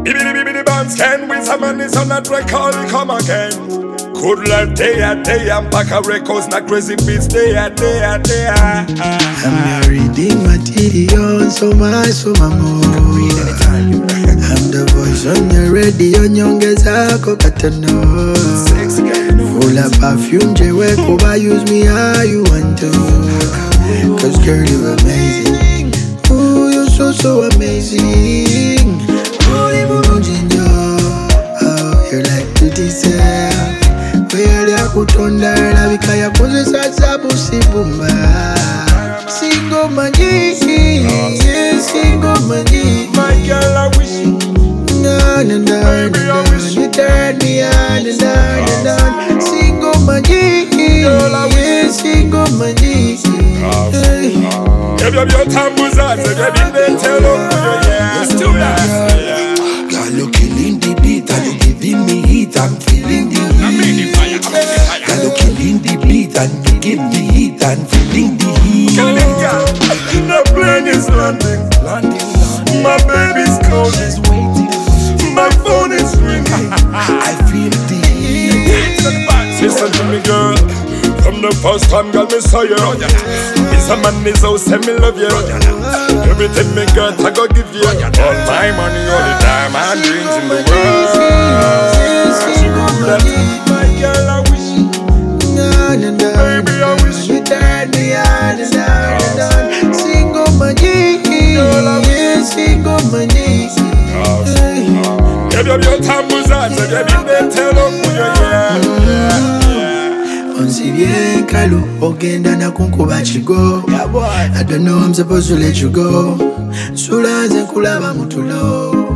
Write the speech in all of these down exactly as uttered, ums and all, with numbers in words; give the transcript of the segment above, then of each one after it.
Bibbidi bibbidi bands can with some man is on a track call it come again. Good life day a day and pack a records not crazy beats day a day a day. I'm reading material so much so my more. I'm the voice on your radio nyongeza kokatano. Full of perfume jewe kuba use me how you want to. Cause girl you amazing. Ooh you're so so amazing. Holy Mujinjo, oh you're like to deserve. Where ya kutonda la vikaya kuze sasa busibumba. Single magi, single magi. My girl I wish you. No no no Baby, no I no. wish you. You turn me on and on and on. Single magi, Girl, I wish single magi. Give you your tambourine, so get in there, tell them yeah. Let's do that. Girl, you killing the beat and you giving me heat. I'm feeling the heat. Girl, you killing the beat and you give me heat. I'm feeling the heat. The plane is landing. My baby's calling. My phone is ringing. I feel the heat. Listen to me, girl. From the first time, girl, me saw you. It's a man, is out, say me love you. Everything me got, I go give you. All my money, all the time, and dreams in the world. My girl, I wish you. No, no, no, Baby, I wish you. You turn me on and on and on. Single money, single money. Give you your tambourine, so get in there, tell them who you are. Onsi bien kalu, ogenda na kunkuba chigo. I don't know I'm supposed to let you go. Sula nze nkulaba mutulo.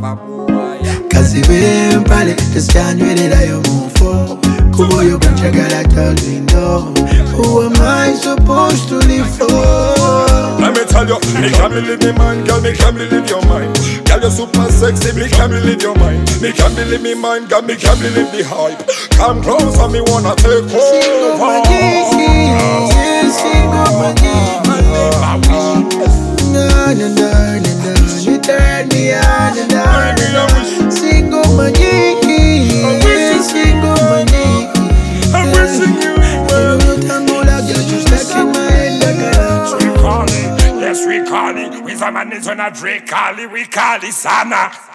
Kazibe mpale, tesyanywelerayo mufo. Kubo yo kunjagala told me no. Who am I supposed to live for? Let me tell you, me can't believe me mind, girl, me can't believe your mind. Girl, you're super sexy, me can't believe your mind. Me can't believe me mind, girl, me can't believe the hype. Come close and me wanna take Single over. money, single money. No, no, no, no, no. You turn me on and on and on. Single money, single money. I'm wishing you well. We call it, yes we call it. With a man is on a Drake call it, we call it Sana.